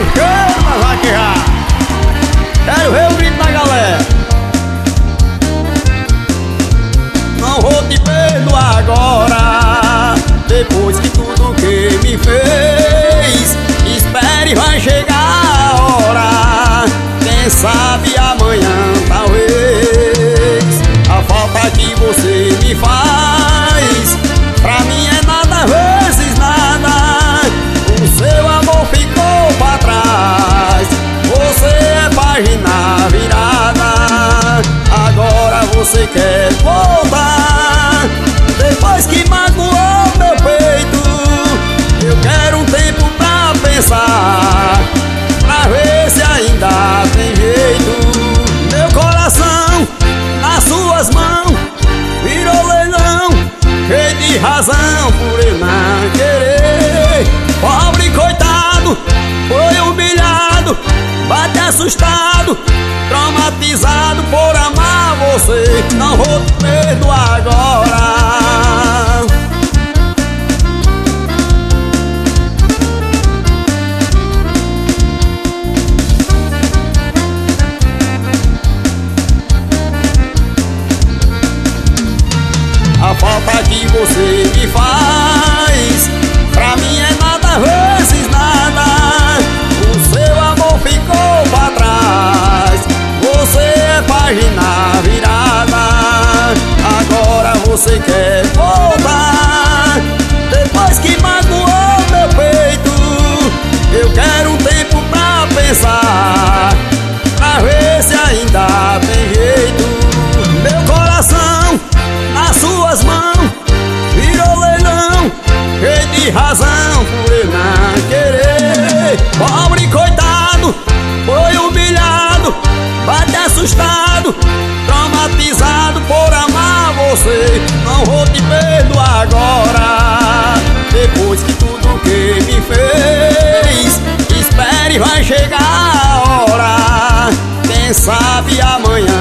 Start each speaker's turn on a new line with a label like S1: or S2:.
S1: Chama, vaquejar. Quero ver o grito da galera. Não vou te perdoar agora, depois que tudo que me fez. Espere, vai chegar a hora, quem sabe amanhã talvez. A falta que você me faz, pra mim é nada vezes nada. O seu amor ficou pra trás, você é página virada. Agora você quer voltar, depois que magoou meu peito. Eu quero um tempo pra pensar, pra ver se ainda tem jeito. Meu coração nas suas mãos virou leilão, cheio de razão por eu não querer. Pobre coitado, foi humilhado, bate assustado, traumatizado por amar você. Não vou te perdoar agora. A falta que você me faz, pra mim é nada vezes nada. O seu amor ficou pra trás, você é página virada. Agora você quer voltar, depois que magoou meu peito. Eu quero um tempo pra pensar, pra ver se ainda tem jeito. Meu coração nas suas mãos virou leilão, cheio de razão por eu não querer. Pobre coitado, foi humilhado, bate assustado, traumatizado por amar você. Não vou te perdoar agora, depois que tudo que me fez. Espere, vai chegar a hora, quem sabe amanhã